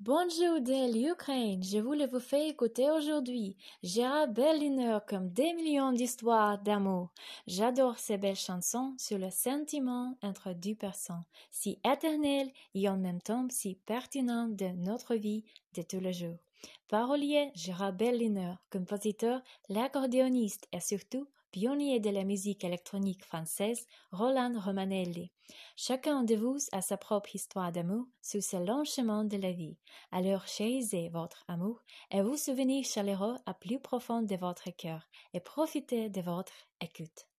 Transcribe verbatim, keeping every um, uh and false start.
Bonjour de l'Ukraine, je voulais vous faire écouter aujourd'hui Gérard Berliner comme des millions d'histoires d'amour. J'adore ces belles chansons sur le sentiment entre deux personnes, si éternel et en même temps si pertinent de notre vie de tous les jours. Parolier Gérard Berliner, compositeur, l'accordéoniste et surtout pionnier de la musique électronique française, Roland Romanelli. Chacun de vous a sa propre histoire d'amour sur ce long chemin de la vie. Alors chérissez votre amour et vous souvenez chaleureux à plus profond de votre cœur et profitez de votre écoute.